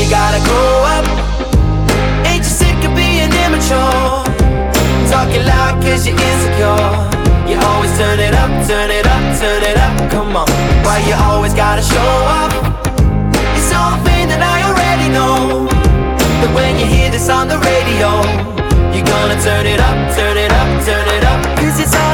you gotta grow up. Ain't you sick of being immature? Talking loud cause you're insecure. You always turn it up, turn it up, turn it up. Come on, why you always gotta show up? It's something that I already know, that when you hear this on the radio, you're gonna turn it up, turn it up, turn it up. Cause it's all